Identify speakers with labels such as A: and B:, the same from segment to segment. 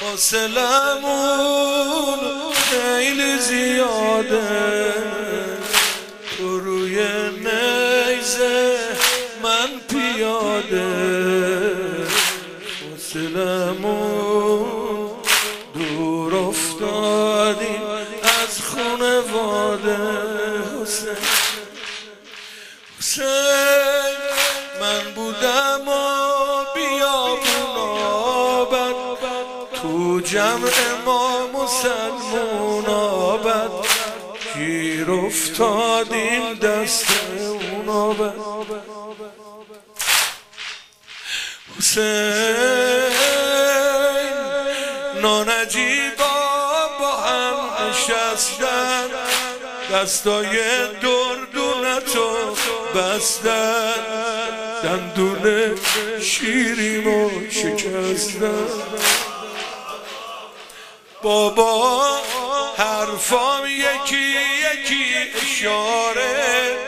A: حوصلمون خیلی زیاده، تو روی نیزه من پیاده. حوصلمون دور افتادیم از خونواده. حسین من بودم و بیابون آبد، تو جمع ما مسلمون آبد، گیر افتادیم دست اون آبد. حسین نانجیبا با هم نشستن، دستای دردونتو بستن، دندون شیریمو شکستن. بابا حرفام یکی یکی اشاره،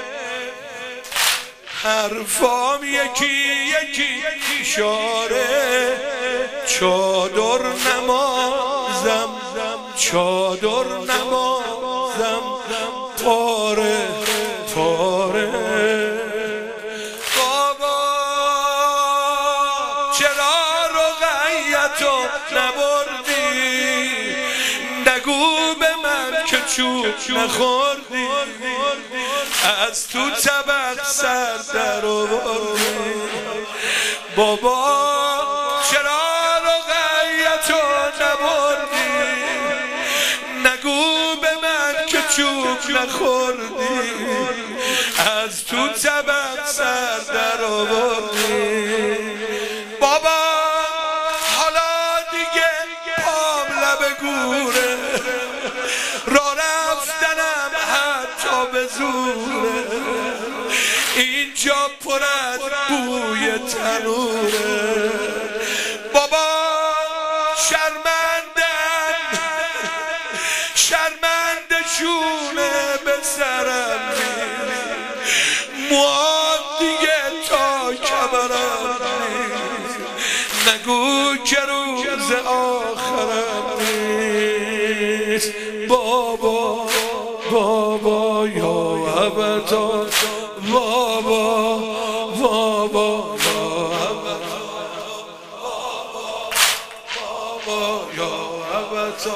A: حرفام یکی یکی اشاره. چادر نمازم چادر نمازم پاره پاره. بابا چرا رقیتو نبردی، نگو به من که چوب نخوردی، از تو طبق سر در آوردی. بابا چرا رقیتو نبردی، نگو به من که چوب نخوردی، از تو طبق سر در آوردی. بابا حالا دیگه پام لب گوره، را رفتنم حتی به زوره، اینجا پر از بوی تنوره. بابا شرمنده شونه به سرم نیست، موام دیگه تا کمرم نیست، نگو که روز آخرم نیست. بابا بابا یا ابدا، بابا بابا یا ابدا، بابا یا ابدا،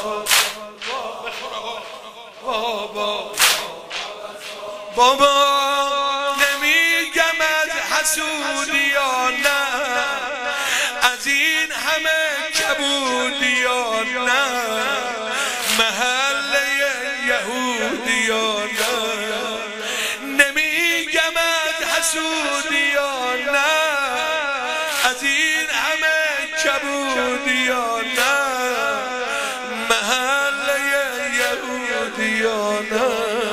A: بابا نمیگم از حسودیانه، از این همه کبودیانه، محله یهودیانه. نمیگم از حسودیانه، از این همه کبودیانه، محله یهودیانه.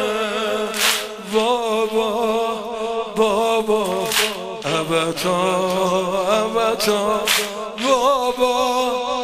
A: بابا بابا ابدا ابدا، بابا